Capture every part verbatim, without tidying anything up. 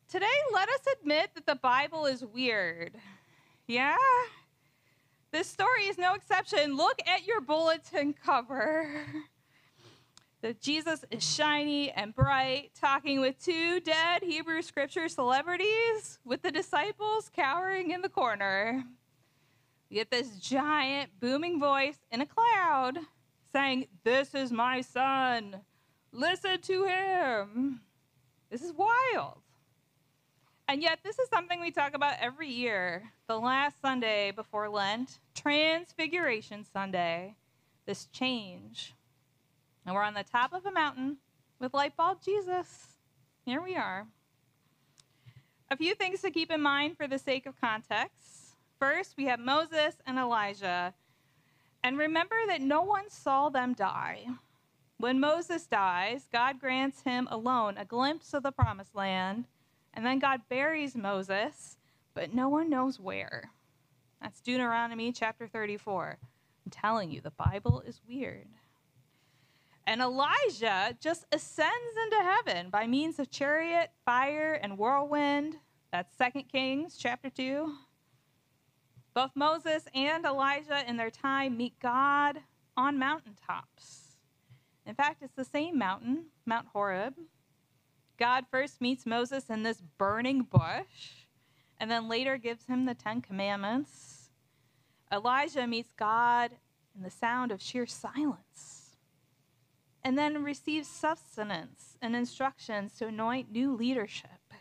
Today, let us admit that the Bible is weird. Yeah? This story is no exception. Look at your bulletin cover. That Jesus is shiny and bright, talking with two dead Hebrew scripture celebrities, with the disciples cowering in the corner. You get this giant booming voice in a cloud saying, "This is my son. Listen to him." This is wild. And yet, this is something we talk about every year, the last Sunday before Lent, Transfiguration Sunday, this change. And we're on the top of a mountain with light bulb Jesus. Here we are. A few things to keep in mind for the sake of context. First, we have Moses and Elijah. And remember that no one saw them die. When Moses dies, God grants him alone a glimpse of the promised land. And then God buries Moses, but no one knows where. That's Deuteronomy chapter thirty-four. I'm telling you, the Bible is weird. And Elijah just ascends into heaven by means of chariot, fire, and whirlwind. That's Second Kings chapter two. Both Moses and Elijah in their time meet God on mountaintops. In fact, it's the same mountain, Mount Horeb. God first meets Moses in this burning bush, and then later gives him the Ten Commandments. Elijah meets God in the sound of sheer silence, and then receives sustenance and instructions to anoint new leadership.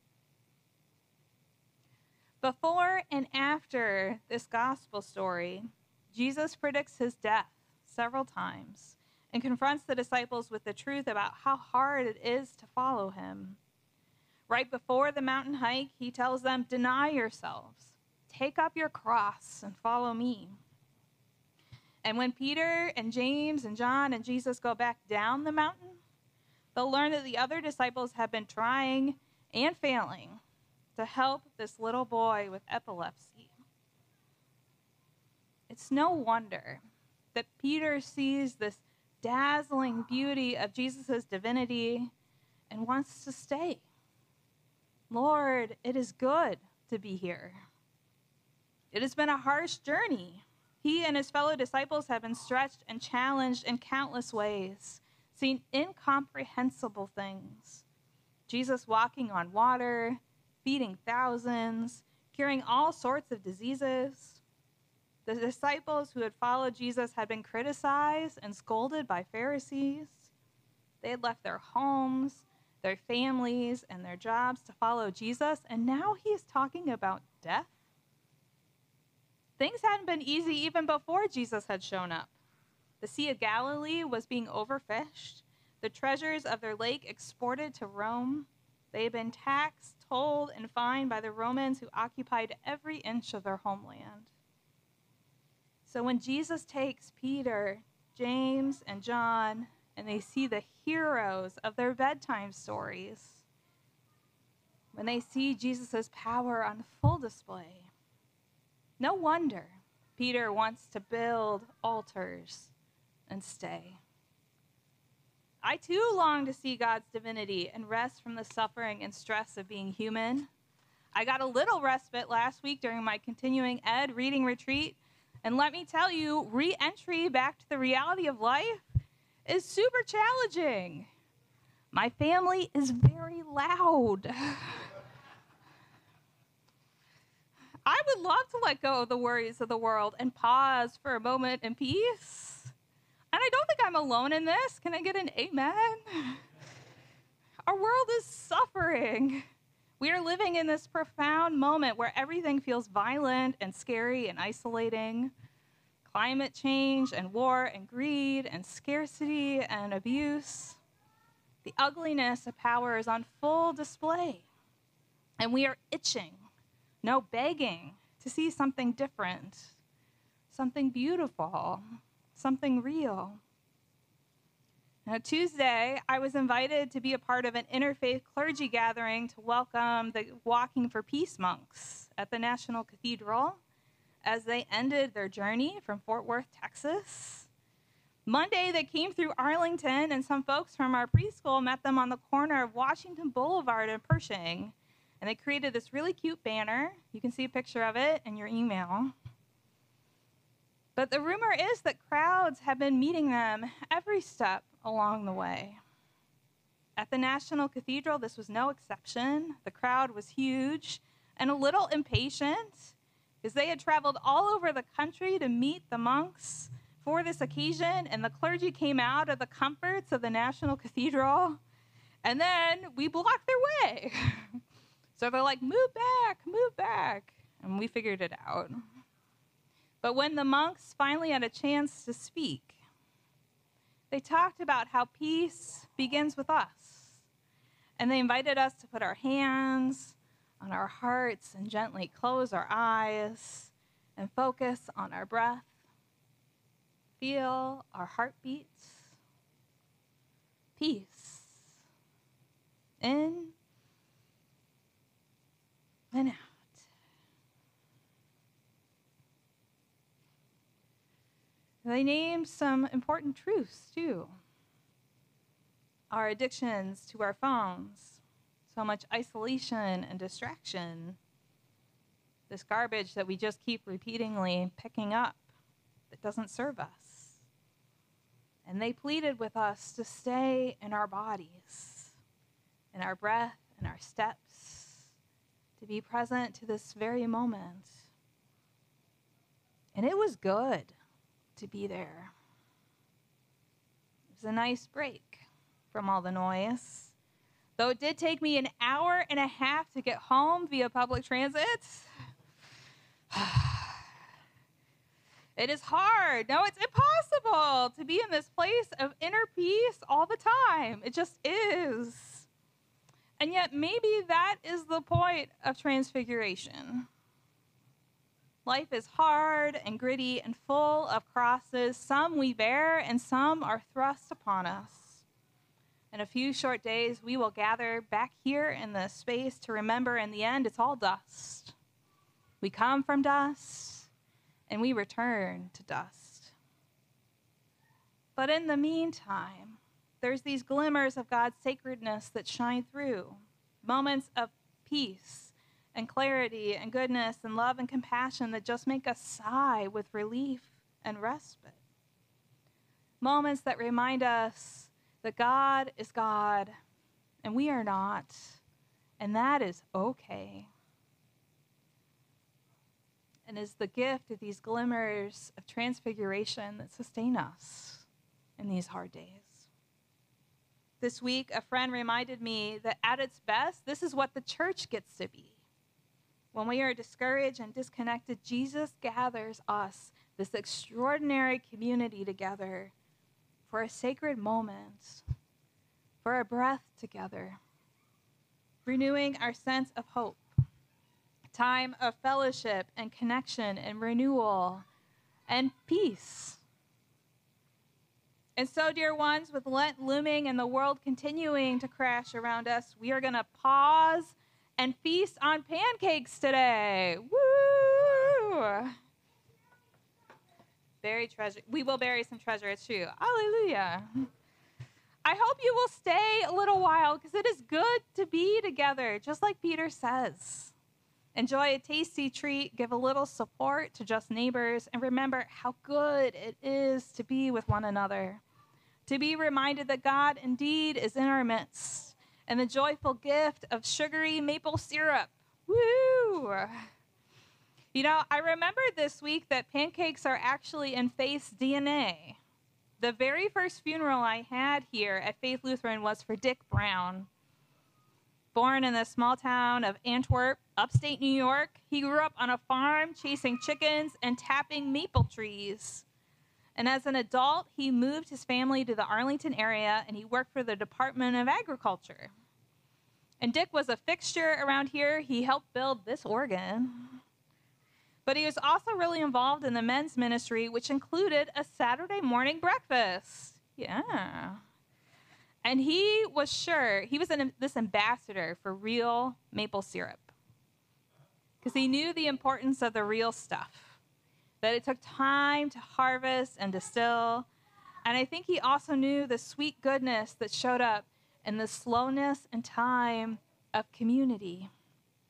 Before and after this gospel story, Jesus predicts his death several times and confronts the disciples with the truth about how hard it is to follow him. Right before the mountain hike, he tells them, "Deny yourselves, take up your cross, and follow me." And when Peter and James and John and Jesus go back down the mountain, they'll learn that the other disciples have been trying and failing to help this little boy with epilepsy. It's no wonder that Peter sees this dazzling beauty of Jesus' divinity and wants to stay. "Lord, it is good to be here." It has been a harsh journey. He and his fellow disciples have been stretched and challenged in countless ways, seen incomprehensible things. Jesus walking on water, feeding thousands, curing all sorts of diseases. The disciples who had followed Jesus had been criticized and scolded by Pharisees. They had left their homes, their families, and their jobs to follow Jesus, and now he is talking about death. Things hadn't been easy even before Jesus had shown up. The Sea of Galilee was being overfished, the treasures of their lake exported to Rome. They had been taxed, tolled, and fined by the Romans who occupied every inch of their homeland. So when Jesus takes Peter, James, and John, and they see the heroes of their bedtime stories, when they see Jesus' power on full display, no wonder Peter wants to build altars and stay. I too long to see God's divinity and rest from the suffering and stress of being human. I got a little respite last week during my continuing ed reading retreat. And let me tell you, re-entry back to the reality of life is super challenging. My family is very loud. I would love to let go of the worries of the world and pause for a moment in peace. And I don't think I'm alone in this. Can I get an amen? Our world is suffering. We are living in this profound moment where everything feels violent and scary and isolating. Climate change and war and greed and scarcity and abuse. The ugliness of power is on full display. And we are itching, no begging, to see something different, something beautiful, something real. Now, Tuesday, I was invited to be a part of an interfaith clergy gathering to welcome the Walking for Peace monks at the National Cathedral as they ended their journey from Fort Worth, Texas. Monday, they came through Arlington, and some folks from our preschool met them on the corner of Washington Boulevard and Pershing. And they created this really cute banner. You can see a picture of it in your email. But the rumor is that crowds have been meeting them every step along the way. At the National Cathedral, this was no exception. The crowd was huge and a little impatient because they had traveled all over the country to meet the monks for this occasion, and the clergy came out of the comforts of the National Cathedral, and then we blocked their way. So they're like, move back, move back, and we figured it out. But when the monks finally had a chance to speak, they talked about how peace begins with us, and they invited us to put our hands on our hearts and gently close our eyes and focus on our breath. Feel our heartbeats. Peace. In and out. They named some important truths, too. Our addictions to our phones, so much isolation and distraction, this garbage that we just keep repeatedly picking up that doesn't serve us. And they pleaded with us to stay in our bodies, in our breath, in our steps, to be present to this very moment. And it was good to be there. It was a nice break from all the noise. Though it did take me an hour and a half to get home via public transit. It is hard. No, it's impossible to be in this place of inner peace all the time. It just is. And yet maybe that is the point of Transfiguration. Life is hard and gritty and full of crosses. Some we bear and some are thrust upon us. In a few short days, we will gather back here in this space to remember in the end it's all dust. We come from dust and we return to dust. But in the meantime, there's these glimmers of God's sacredness that shine through, moments of peace and clarity and goodness and love and compassion that just make us sigh with relief and respite. Moments that remind us that God is God and we are not, and that is okay. And is the gift of these glimmers of transfiguration that sustain us in these hard days. This week, a friend reminded me that at its best, this is what the church gets to be. When we are discouraged and disconnected, Jesus gathers us, this extraordinary community, together for a sacred moment, for a breath together, renewing our sense of hope. Time of fellowship and connection and renewal and peace. And so, dear ones, with Lent looming and the world continuing to crash around us, we are going to pause and feast on pancakes today. Woo! Bury treasure. We will bury some treasure, it's true. Hallelujah. I hope you will stay a little while because it is good to be together, just like Peter says. Enjoy a tasty treat, give a little support to just neighbors, and remember how good it is to be with one another. To be reminded that God indeed is in our midst, and the joyful gift of sugary maple syrup. Woo! You know, I remembered this week that pancakes are actually in Faith's D N A. The very first funeral I had here at Faith Lutheran was for Dick Brown. Born in the small town of Antwerp, upstate New York, he grew up on a farm chasing chickens and tapping maple trees. And as an adult, he moved his family to the Arlington area, and he worked for the Department of Agriculture. And Dick was a fixture around here. He helped build this organ. But he was also really involved in the men's ministry, which included a Saturday morning breakfast. Yeah. And he was sure, he was an, this ambassador for real maple syrup. Because he knew the importance of the real stuff, that it took time to harvest and distill. And I think he also knew the sweet goodness that showed up in the slowness and time of community.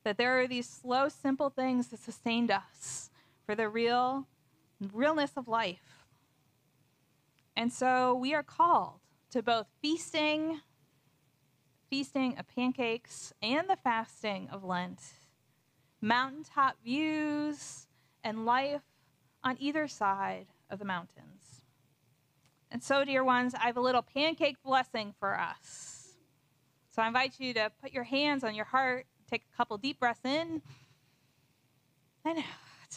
that there are these slow, simple things that sustained us for the real realness of life. And so we are called to both feasting, feasting of pancakes and the fasting of Lent, mountaintop views, and life on either side of the mountains. And so, dear ones, I have a little pancake blessing for us. So I invite you to put your hands on your heart, take a couple deep breaths in and out,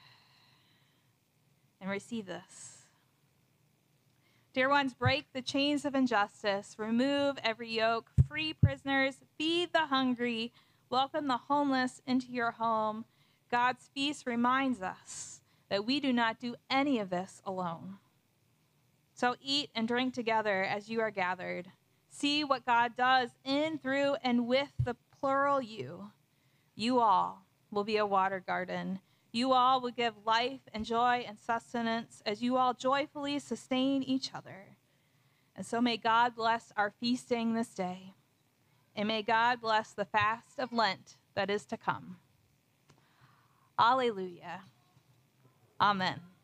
and receive this. Dear ones, break the chains of injustice, remove every yoke, free prisoners, feed the hungry, welcome the homeless into your home. God's feast reminds us that we do not do any of this alone. So eat and drink together as you are gathered. See what God does in, through, and with the plural you. You all will be a water garden. You all will give life and joy and sustenance as you all joyfully sustain each other. And so may God bless our feasting this day. And may God bless the fast of Lent that is to come. Alleluia. Amen.